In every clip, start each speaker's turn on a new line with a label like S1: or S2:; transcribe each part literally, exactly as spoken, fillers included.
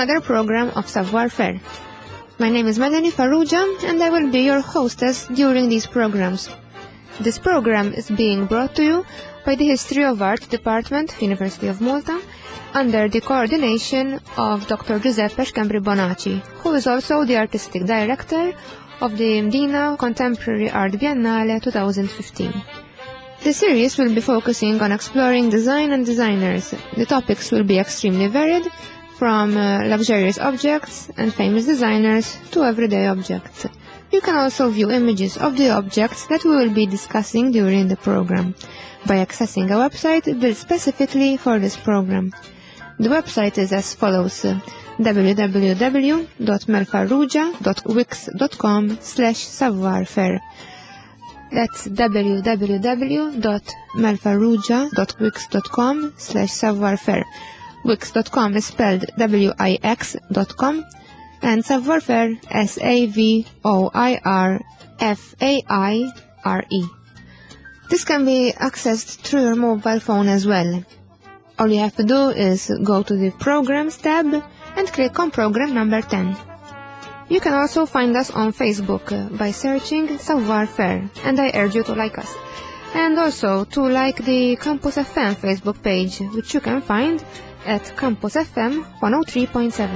S1: another program of Savoir Faire. My name is Melanie Farrugia and I will be your hostess during these programs. This program is being brought to you by the History of Art Department, University of Malta, under the coordination of Doctor Giuseppe Scambri Bonacci, who is also the Artistic Director of the Mdina Contemporary Art Biennale twenty fifteen. The series will be focusing on exploring design and designers. The topics will be extremely varied, from uh, luxurious objects and famous designers to everyday objects. You can also view images of the objects that we will be discussing during the program by accessing a website built specifically for this program. The website is as follows: w w w dot melfarrugia dot wix dot com slash savoir faire. That's w w w dot melfarrugia dot wix dot com slash savoir faire. Wix dot com is spelled W I X dot com and Savoir Faire S A V O I R F A I R E. This can be accessed through your mobile phone as well. All you have to do is go to the Programs tab and click on program number ten. You can also find us on Facebook by searching Savoir Faire, and I urge you to like us. And also to like the Campus F M Facebook page, which you can find at Campus F M one oh three point seven.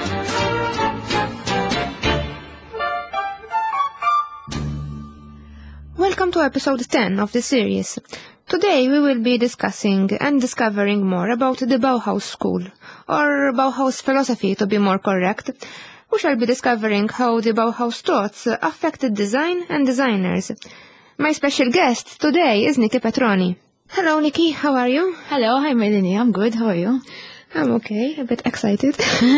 S1: Welcome to episode ten of the series. Today we will be discussing and discovering more about the Bauhaus School, or Bauhaus philosophy to be more correct. We shall be discovering how the Bauhaus thoughts affected design and designers. My special guest today is Nikki Petroni. Hello, Nikki. How are you?
S2: Hello. Hi, Melanie. I'm good. How are you?
S1: I'm okay. A bit excited.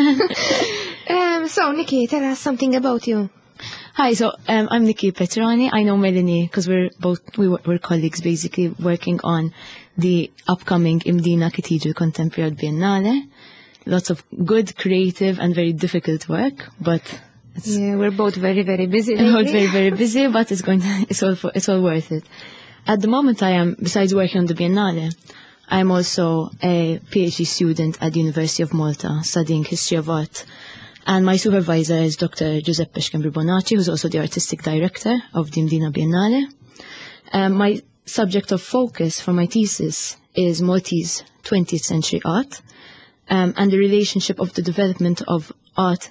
S1: um, so, Nikki, tell us something about you.
S2: Hi. So, um, I'm Nikki Petroni. I know Melanie because we're both we were, we're colleagues, basically working on the upcoming Mdina Cathedral Contemporary Art Biennale. Lots of good, creative, and very difficult work, but it's
S1: yeah, we're both very, very busy.
S2: We're both very, very busy, but it's going to, it's all for, it's all worth it. At the moment, I am, besides working on the Biennale, I am also a PhD student at the University of Malta studying history of art. And my supervisor is Doctor Giuseppe Scambri Bonacci, who's also the artistic director of the Mdina Biennale. Um, my subject of focus for my thesis is Maltese twentieth century art, um, and the relationship of the development of art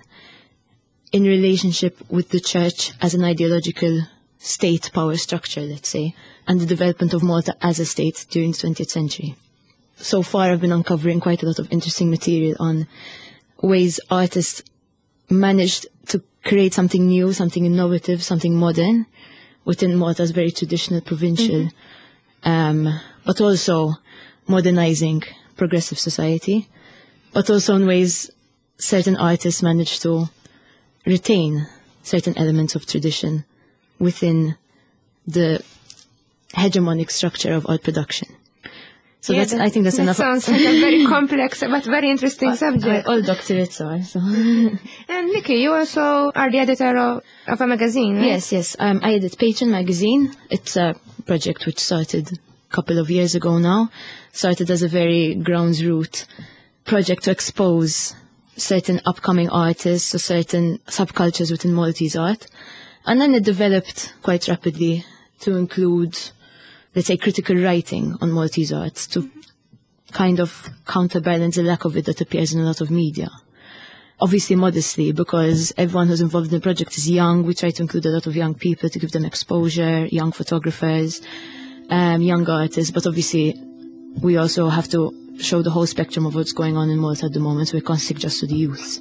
S2: in relationship with the church as an ideological state power structure, let's say, and the development of Malta as a state during the twentieth century. So far, I've been uncovering quite a lot of interesting material on ways artists managed to create something new, something innovative, something modern within Malta's very traditional provincial, mm-hmm. um, but also modernizing progressive society, but also in ways certain artists managed to retain certain elements of tradition within the hegemonic structure of art production. So
S1: yeah,
S2: that's,
S1: that,
S2: I think that's
S1: that
S2: enough.
S1: Sounds like a very complex but very interesting
S2: uh,
S1: subject.
S2: Uh, all doctorates are. So.
S1: And Nikki, you also are the editor of, of a magazine, right?
S2: Yes, yes. Um, I edit Patron magazine. It's a project which started a couple of years ago now. Started as a very ground root project to expose certain upcoming artists or certain subcultures within Maltese art. And then it developed quite rapidly to include, let's say, critical writing on Maltese art to mm-hmm. kind of counterbalance the lack of it that appears in a lot of media. Obviously, modestly, because everyone who's involved in the project is young. We try to include a lot of young people to give them exposure, young photographers, um, young artists. But obviously, we also have to show the whole spectrum of what's going on in Malta at the moment. So we can't stick just to the youth.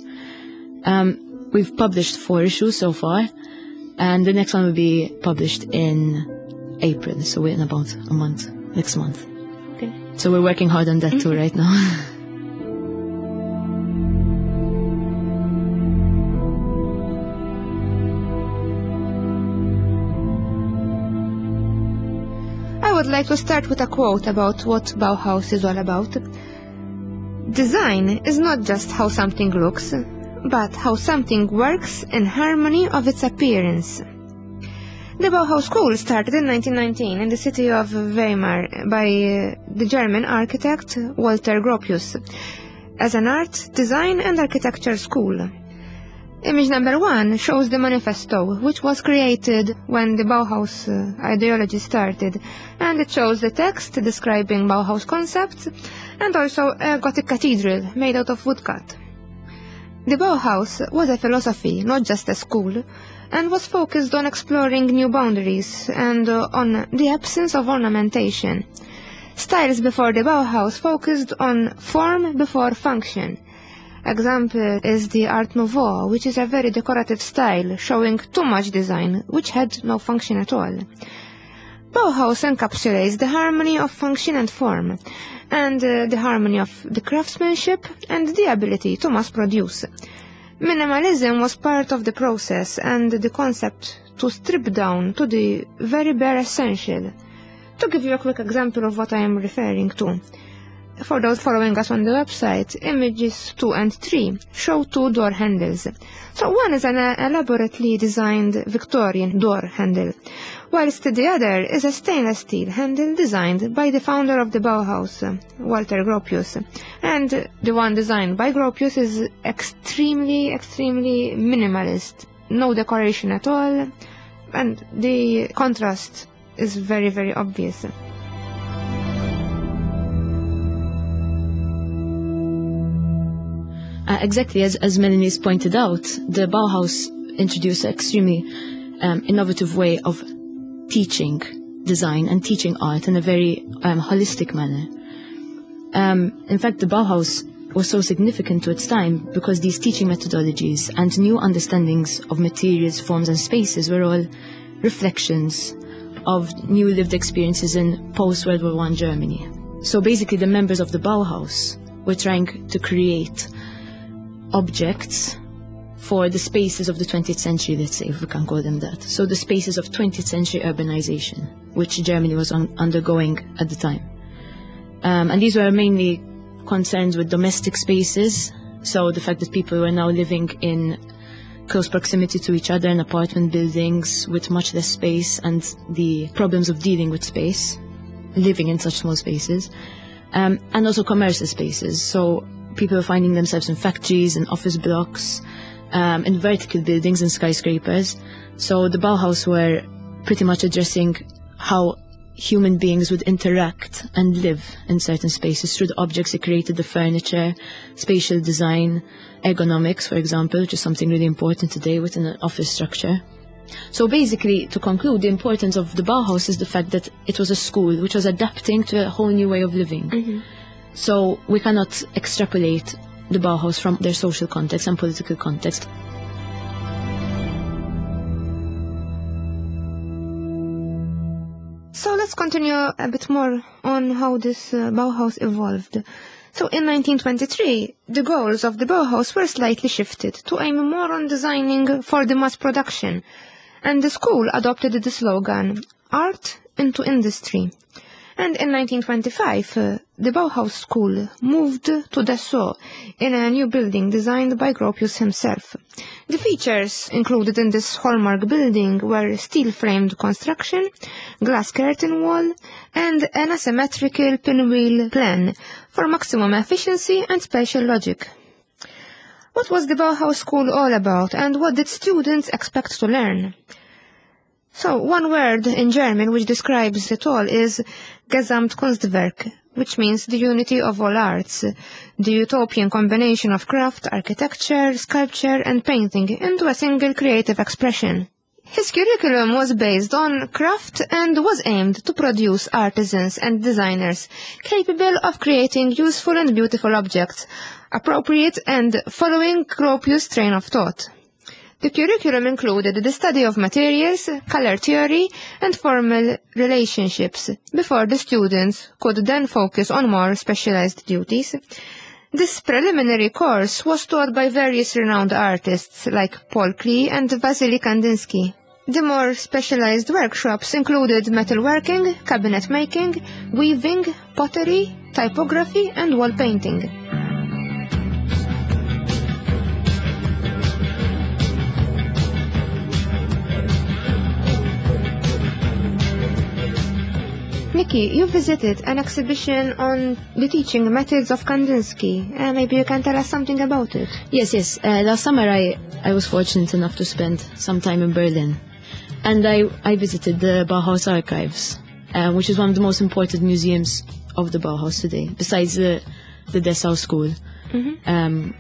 S2: Um, we've published four issues so far, and the next one will be published in April. So we're in about a month, next month.
S1: Okay.
S2: So we're working hard on that mm-hmm. too right now.
S1: I would like to start with a quote about what Bauhaus is all about. Design is not just how something looks, but how something works in harmony of its appearance. The Bauhaus School started in nineteen nineteen in the city of Weimar by uh, the German architect Walter Gropius. as an art, design and architecture school. Image number one shows the manifesto, which was created when the Bauhaus uh, ideology started, and it shows the text describing Bauhaus concepts, and also a Gothic cathedral made out of woodcut. The Bauhaus was a philosophy, not just a school, and was focused on exploring new boundaries and uh, on the absence of ornamentation. Styles before the Bauhaus focused on form before function. Example is the Art Nouveau, which is a very decorative style, showing too much design, which had no function at all. Bauhaus encapsulates the harmony of function and form, and uh, the harmony of the craftsmanship and the ability to mass produce. Minimalism was part of the process, and the concept to strip down to the very bare essential. To give you a quick example of what I am referring to, for those following us on the website, images two and three show two door handles. So one is an uh, elaborately designed Victorian door handle, whilst the other is a stainless steel handle designed by the founder of the Bauhaus, uh, Walter Gropius. And the one designed by Gropius is extremely, extremely minimalist. No decoration at all, and the contrast is very, very obvious.
S2: Uh, exactly, as, as Melanie's pointed out, the Bauhaus introduced an extremely um, innovative way of teaching design and teaching art in a very um, holistic manner. Um, in fact, the Bauhaus was so significant to its time because these teaching methodologies and new understandings of materials, forms and spaces were all reflections of new lived experiences in post-World War One Germany. So basically the members of the Bauhaus were trying to create objects for the spaces of the twentieth century, let's say, if we can call them that. So the spaces of twentieth century urbanization, which Germany was un undergoing at the time. Um, and these were mainly concerns with domestic spaces, so the fact that people were now living in close proximity to each other in apartment buildings with much less space, and the problems of dealing with space, living in such small spaces, um, and also commercial spaces. So people were finding themselves in factories, in office blocks, um, in vertical buildings and skyscrapers. So the Bauhaus were pretty much addressing how human beings would interact and live in certain spaces through the objects they created, the furniture, spatial design, ergonomics, for example, which is something really important today within an office structure. So basically, to conclude, the importance of the Bauhaus is the fact that it was a school which was adapting to a whole new way of living. Mm-hmm. So we cannot extrapolate the Bauhaus from their social context and political context.
S1: So let's continue a bit more on how this uh, Bauhaus evolved. So in nineteen twenty-three, the goals of the Bauhaus were slightly shifted to aim more on designing for the mass production, and the school adopted the slogan, Art into Industry. And in nineteen twenty-five, uh, the Bauhaus school moved to Dessau in a new building designed by Gropius himself. The features included in this hallmark building were steel-framed construction, glass curtain wall, and an asymmetrical pinwheel plan for maximum efficiency and spatial logic. What was the Bauhaus school all about, and what did students expect to learn? So, one word in German which describes it all is Gesamtkunstwerk, which means the unity of all arts, the utopian combination of craft, architecture, sculpture and painting into a single creative expression. His curriculum was based on craft and was aimed to produce artisans and designers capable of creating useful and beautiful objects, appropriate and following Gropius' train of thought. The curriculum included the study of materials, color theory, and formal relationships, before the students could then focus on more specialized duties. This preliminary course was taught by various renowned artists like Paul Klee and Vasily Kandinsky. The more specialized workshops included metalworking, cabinet making, weaving, pottery, typography, and wall painting. Vicky, you visited an exhibition on the teaching methods of Kandinsky. Uh, maybe you can tell us something about it.
S2: Yes, yes. Uh, last summer I, I was fortunate enough to spend some time in Berlin. And I, I visited the Bauhaus Archives, uh, which is one of the most important museums of the Bauhaus today, besides the, the Dessau School.
S1: Mm-hmm.
S2: Um,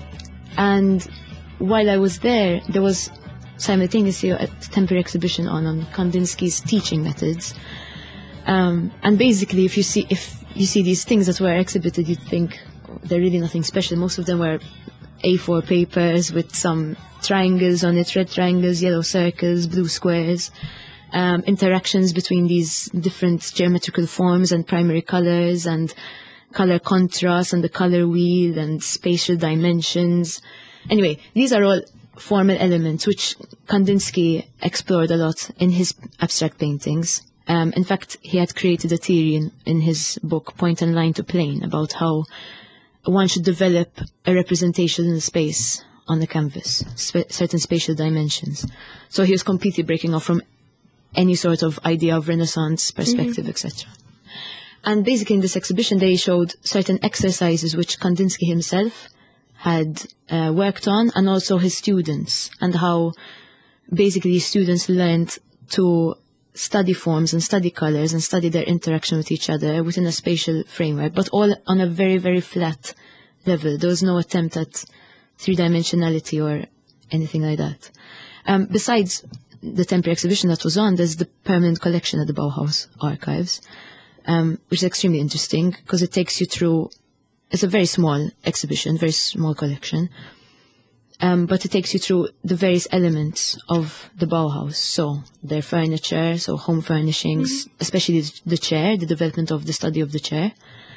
S2: and while I was there, there was simultaneously a temporary exhibition on, on Kandinsky's teaching methods. Um, and basically, if you see if you see these things that were exhibited, you'd think oh, they're really nothing special. Most of them were A four papers with some triangles on it, red triangles, yellow circles, blue squares, um, interactions between these different geometrical forms and primary colors and color contrast and the color wheel and spatial dimensions. Anyway, these are all formal elements which Kandinsky explored a lot in his abstract paintings. Um, in fact, he had created a theory in, in his book, Point and Line to Plane, about how one should develop a representation in space on the canvas, sp- certain spatial dimensions. So he was completely breaking off from any sort of idea of Renaissance perspective, mm-hmm. et cetera. And basically in this exhibition, they showed certain exercises which Kandinsky himself had uh, worked on, and also his students, and how basically students learned to study forms and study colors and study their interaction with each other within a spatial framework, but all on a very, very flat level. There was no attempt at three-dimensionality or anything like that. Um, besides the temporary exhibition that was on, there's the permanent collection at the Bauhaus Archives, um, which is extremely interesting because it takes you through, it's a very small exhibition, very small collection, Um, but it takes you through the various elements of the Bauhaus. So their furniture, so home furnishings, mm-hmm. especially the, the chair, the development of the study of the chair.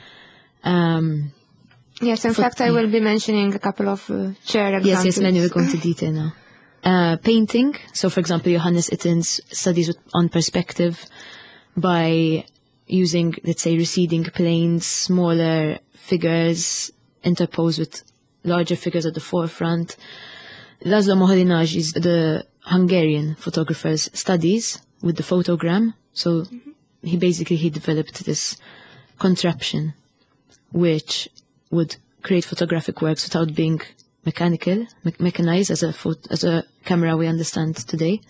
S2: Um,
S1: yes, in fact, I will be mentioning a couple of uh, chair examples.
S2: Yes, yes, many will go into detail now. Uh, painting. So, for example, Johannes Itten's studies with, on perspective by using, let's say, receding planes, smaller figures interposed with larger figures at the forefront. Laszlo Moholy-Nagy's, the Hungarian photographer's studies with the photogram. So mm-hmm. he basically, he developed this contraption which would create photographic works without being mechanical, me- mechanized as a pho- as a camera we understand today.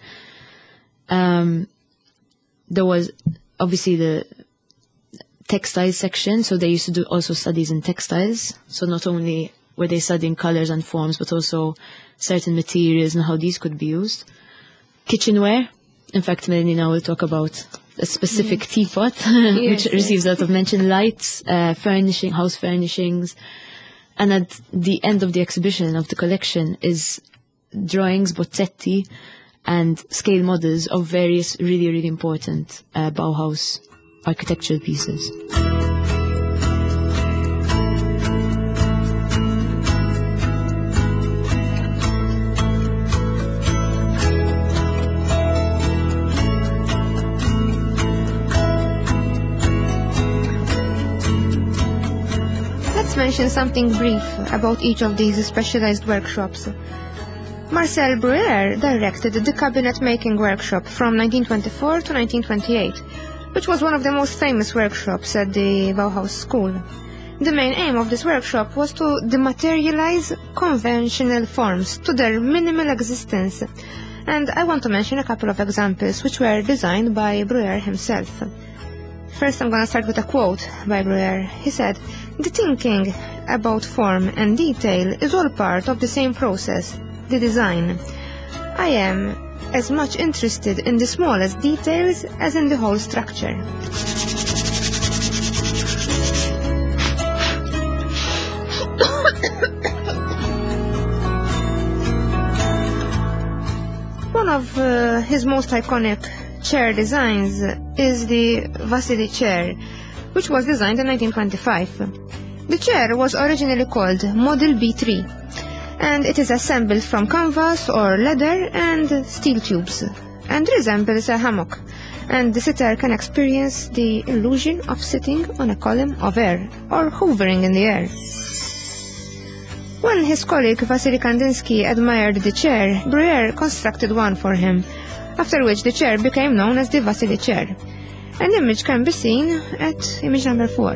S2: Um, there was obviously the textile section, so they used to do also studies in textiles. So not only were they studying colors and forms, but also certain materials and how these could be used. Kitchenware. In fact, Melanie now will talk about a specific yes. teapot, yes, which yes. receives a lot of mention. Lights, uh, furnishing, house furnishings. And at the end of the exhibition, of the collection, is drawings, bozzetti, and scale models of various really, really important uh, Bauhaus architectural pieces.
S1: Mention something brief about each of these specialized workshops. Marcel Breuer directed the cabinet making workshop from nineteen twenty-four to nineteen twenty-eight, which was one of the most famous workshops at the Bauhaus School. The main aim of this workshop was to dematerialize conventional forms to their minimal existence, and I want to mention a couple of examples which were designed by Breuer himself. First, I'm going to start with a quote by Breuer. He said, "The thinking about form and detail is all part of the same process, the design. I am as much interested in the smallest details as in the whole structure." One of uh, his most iconic chair designs is the Vasily chair, which was designed in nineteen twenty-five. The chair was originally called Model B three, and it is assembled from canvas or leather and steel tubes, and resembles a hammock, and the sitter can experience the illusion of sitting on a column of air or hovering in the air. When his colleague Vasily Kandinsky admired the chair, Breuer constructed one for him, after which the chair became known as the Vasily chair. An image can be seen at image number four.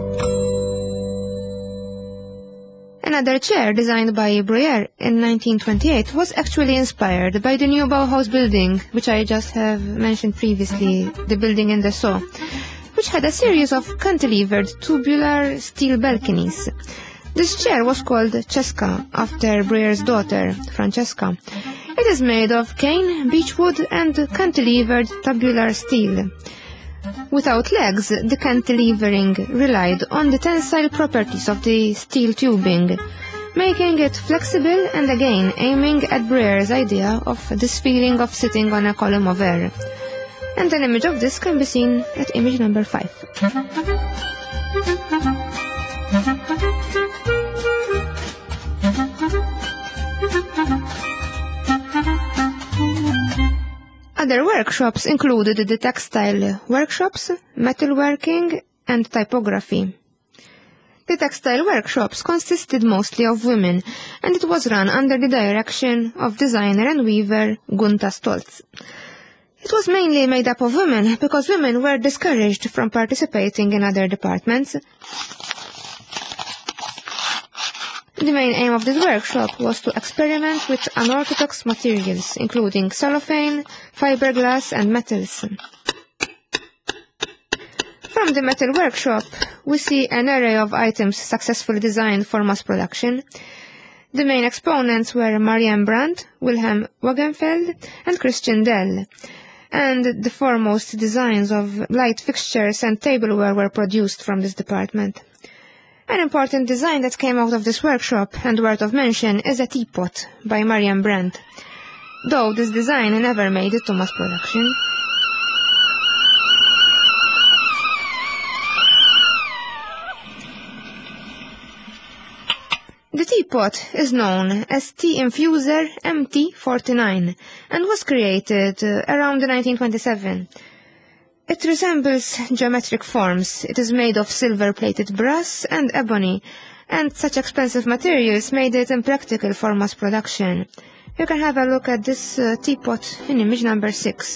S1: Another chair designed by Breuer in nineteen twenty-eight was actually inspired by the new Bauhaus building, which I just have mentioned previously, the building in Dessau, which had a series of cantilevered tubular steel balconies. This chair was called Cesca, after Breuer's daughter, Francesca. It is made of cane, beechwood, and cantilevered tubular steel. Without legs, the cantilevering relied on the tensile properties of the steel tubing, making it flexible and again aiming at Breuer's idea of this feeling of sitting on a column of air. And an image of this can be seen at image number five. Other workshops included the textile workshops, metalworking, and typography. The textile workshops consisted mostly of women, and it was run under the direction of designer and weaver Gunther Stolz. It was mainly made up of women because women were discouraged from participating in other departments. The main aim of this workshop was to experiment with unorthodox materials, including cellophane, fiberglass, and metals. From the metal workshop, we see an array of items successfully designed for mass production. The main exponents were Marianne Brandt, Wilhelm Wagenfeld, and Christian Dell, and the foremost designs of light fixtures and tableware were produced from this department. An important design that came out of this workshop and worth of mention is a teapot by Marianne Brandt, though this design never made it to mass production. The teapot is known as Tea Infuser M T forty-nine and was created uh, around nineteen twenty-seven. It resembles geometric forms. It is made of silver-plated brass and ebony, and such expensive materials made it impractical for mass production. You can have a look at this uh, teapot in image number six.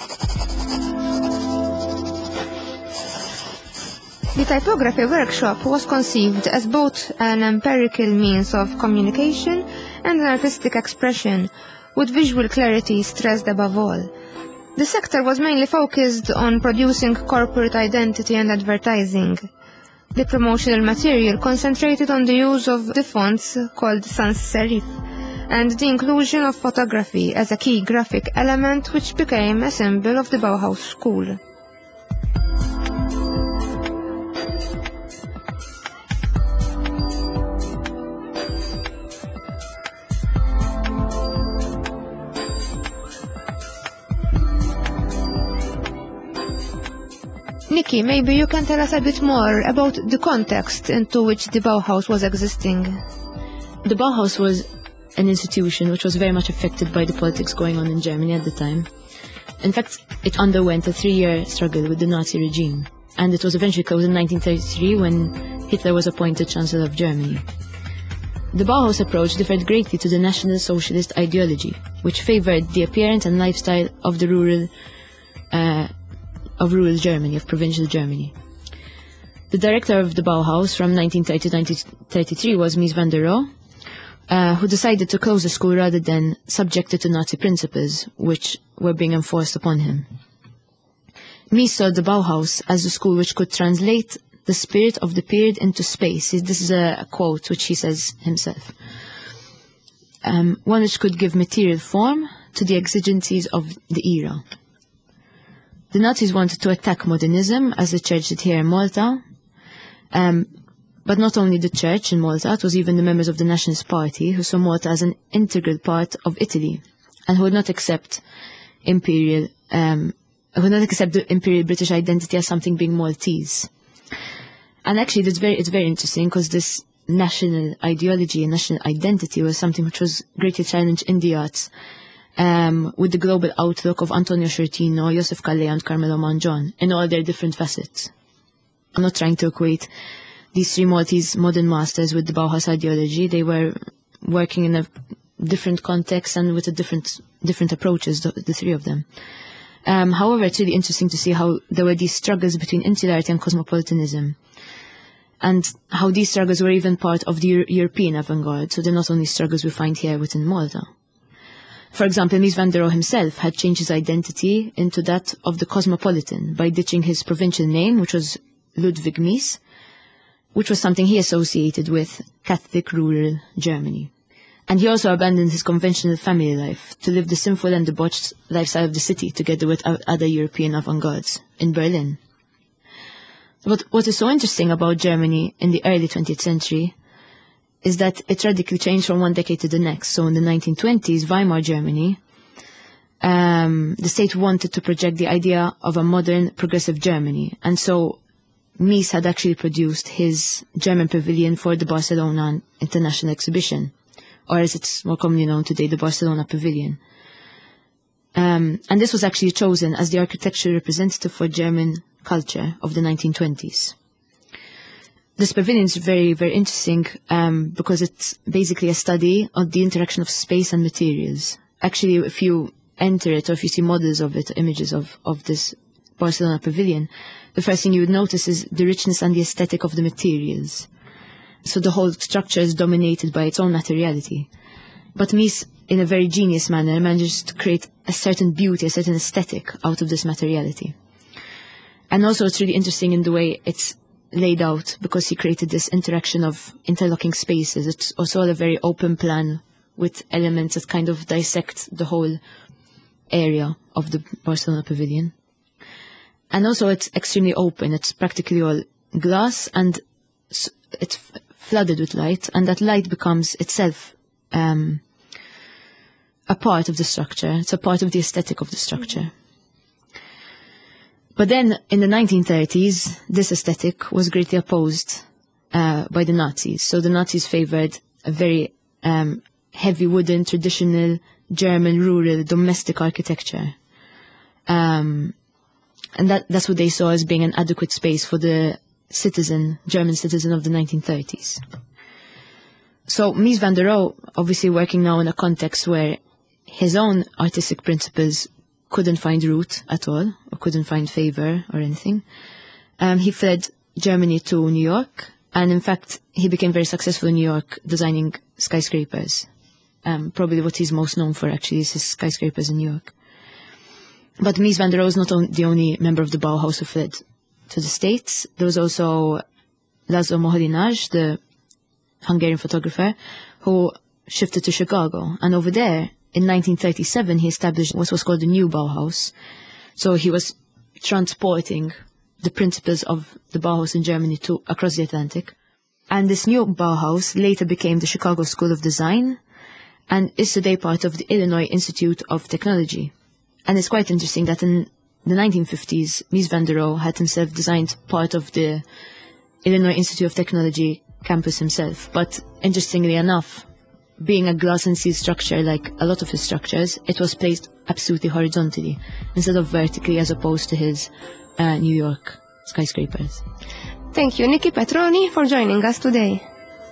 S1: The typography workshop was conceived as both an empirical means of communication and an artistic expression, with visual clarity stressed above all. The sector was mainly focused on producing corporate identity and advertising. The promotional material concentrated on the use of the fonts called sans serif and the inclusion of photography as a key graphic element which became a symbol of the Bauhaus school. Nikki, maybe you can tell us a bit more about the context into which the Bauhaus was existing.
S2: The Bauhaus was an institution which was very much affected by the politics going on in Germany at the time. In fact, it underwent a three-year struggle with the Nazi regime, and it was eventually closed in nineteen thirty-three when Hitler was appointed Chancellor of Germany. The Bauhaus approach differed greatly to the National Socialist ideology, which favored the appearance and lifestyle of the rural uh, of rural Germany, of provincial Germany. The director of the Bauhaus from nineteen thirty to nineteen thirty-three was Mies van der Rohe, uh, who decided to close the school rather than subject it to Nazi principles, which were being enforced upon him. Mies saw the Bauhaus as a school which could translate the spirit of the period into space. This is a, a quote which he says himself. Um, one which could give material form to the exigencies of the era. The Nazis wanted to attack modernism, as the church did here in Malta, um, but not only the church in Malta, it was even the members of the Nationalist Party who saw Malta as an integral part of Italy and who would not accept imperial, um, who would not accept the imperial British identity as something being Maltese. And actually, it's very, it's very interesting because this national ideology and national identity was something which was greatly challenged in the arts. Um, with the global outlook of Antonio Sciortino, Joseph Calleja, and Carmelo Mangione in all their different facets. I'm not trying to equate these three Maltese modern masters with the Bauhaus ideology. They were working in a different context and with a different different approaches, the, the three of them. Um, however, it's really interesting to see how there were these struggles between insularity and cosmopolitanism, and how these struggles were even part of the Euro- European avant-garde, so they're not only struggles we find here within Malta. For example, Mies van der Rohe himself had changed his identity into that of the cosmopolitan by ditching his provincial name, which was Ludwig Mies, which was something he associated with Catholic rural Germany. And he also abandoned his conventional family life to live the sinful and debauched lifestyle of the city together with other European avant-gardes in Berlin. But what is so interesting about Germany in the early twentieth century is that it radically changed from one decade to the next. So in the nineteen twenties, Weimar Germany, um, the state wanted to project the idea of a modern, progressive Germany. And so Mies had actually produced his German pavilion for the Barcelona International Exhibition, or as it's more commonly known today, the Barcelona Pavilion. Um, and this was actually chosen as the architectural representative for German culture of the nineteen twenties. This pavilion is very, very interesting um, because it's basically a study of the interaction of space and materials. Actually, if you enter it or if you see models of it, images of, of this Barcelona Pavilion, the first thing you would notice is the richness and the aesthetic of the materials. So the whole structure is dominated by its own materiality. But Mies, in a very genius manner, manages to create a certain beauty, a certain aesthetic out of this materiality. And also it's really interesting in the way it's laid out, because he created this interaction of interlocking spaces. It's also a very open plan with elements that kind of dissect the whole area of the Barcelona Pavilion. And also it's extremely open. It's practically all glass, and it's flooded with light, and that light becomes itself um, a part of the structure. It's a part of the aesthetic of the structure. But then, in the nineteen thirties, this aesthetic was greatly opposed uh, by the Nazis. So the Nazis favored a very um, heavy wooden, traditional, German, rural, domestic architecture. Um, and that, that's what they saw as being an adequate space for the citizen, German citizen of the nineteen thirties. So Mies van der Rohe, obviously working now in a context where his own artistic principles couldn't find root at all, or couldn't find favor or anything. Um, he fled Germany to New York, and in fact, he became very successful in New York designing skyscrapers. Um, probably what he's most known for, actually, is his skyscrapers in New York. But Mies van der Rohe is not on, the only member of the Bauhaus who fled to the States. There was also Laszlo Moholy-Nagy, the Hungarian photographer, who shifted to Chicago. And over there, in nineteen thirty-seven, he established what was called the New Bauhaus. So he was transporting the principles of the Bauhaus in Germany to across the Atlantic. And this New Bauhaus later became the Chicago School of Design and is today part of the Illinois Institute of Technology. And it's quite interesting that in the nineteen fifties, Mies van der Rohe had himself designed part of the Illinois Institute of Technology campus himself. But interestingly enough, being a glass and steel structure like a lot of his structures, it was placed absolutely horizontally instead of vertically, as opposed to his uh, New York skyscrapers.
S1: Thank you, Nikki Petroni, for joining us today.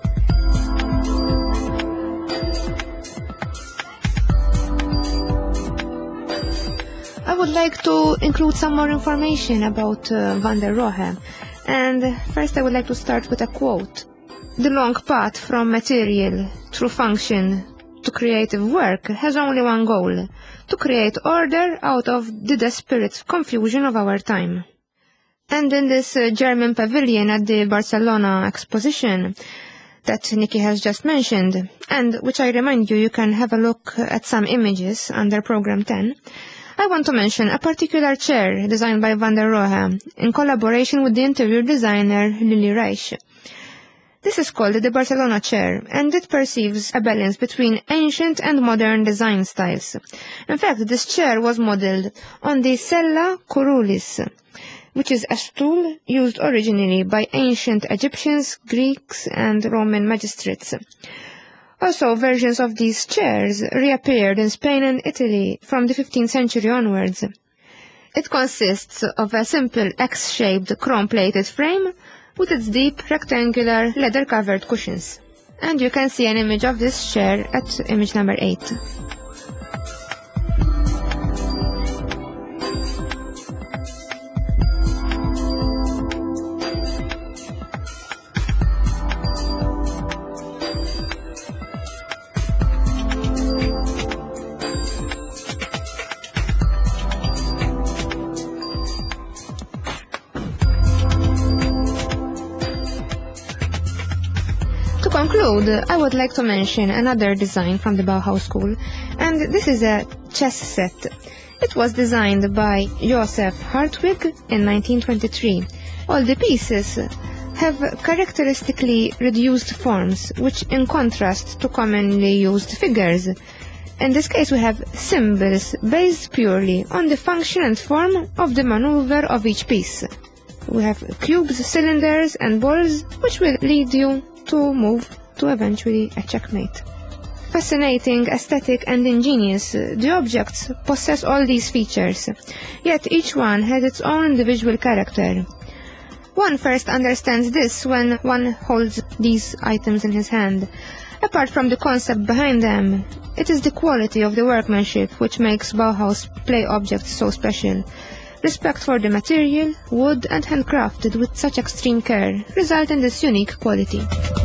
S1: I would like to include some more information about uh, van der Rohe. And first I would like to start with a quote. The long path from material through function to creative work has only one goal, to create order out of the desperate confusion of our time. And in this uh, German pavilion at the Barcelona exposition that Nikki has just mentioned, and which I remind you you can have a look at some images under Program ten, I want to mention a particular chair designed by van der Rohe in collaboration with the interior designer Lily Reich. This is called the Barcelona chair, and it perceives a balance between ancient and modern design styles. In fact, this chair was modeled on the Sella Curulis, which is a stool used originally by ancient Egyptians, Greeks, and Roman magistrates. Also, versions of these chairs reappeared in Spain and Italy from the fifteenth century onwards. It consists of a simple X-shaped chrome-plated frame with its deep, rectangular, leather-covered cushions. And you can see an image of this chair at image number eight. conclude, I would like to mention another design from the Bauhaus School, and this is a chess set. It was designed by Josef Hartwig in nineteen twenty-three. All the pieces have characteristically reduced forms, which in contrast to commonly used figures. In this case we have symbols based purely on the function and form of the maneuver of each piece. We have cubes, cylinders and balls, which will lead you to move to eventually a checkmate. Fascinating, aesthetic and ingenious, the objects possess all these features, yet each one has its own individual character. One first understands this when one holds these items in his hand. Apart from the concept behind them, it is the quality of the workmanship which makes Bauhaus play objects so special. Respect for the material, wood and handcrafted with such extreme care result in this unique quality.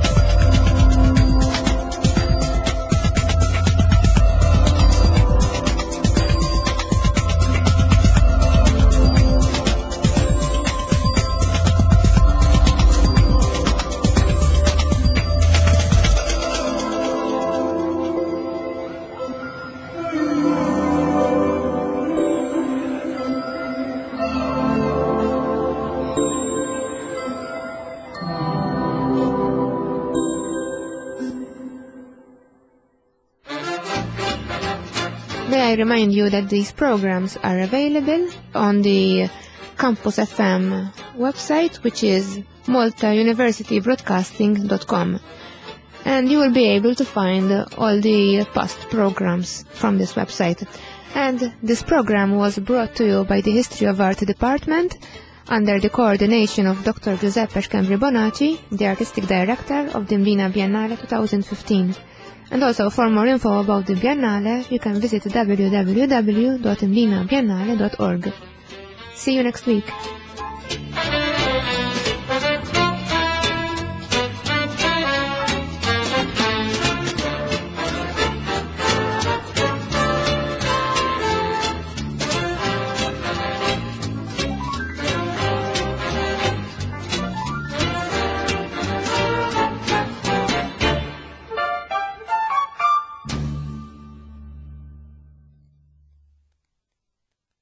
S1: May I remind you that these programs are available on the Campus F M website, which is malta university broadcasting dot com, and you will be able to find all the past programs from this website. And this program was brought to you by the History of Art Department under the coordination of Doctor Giuseppe Scambri Bonacci, the Artistic Director of the Mlina Biennale twenty fifteen. And also, for more info about the Biennale, you can visit w w w dot mlina biennale dot org. See you next week.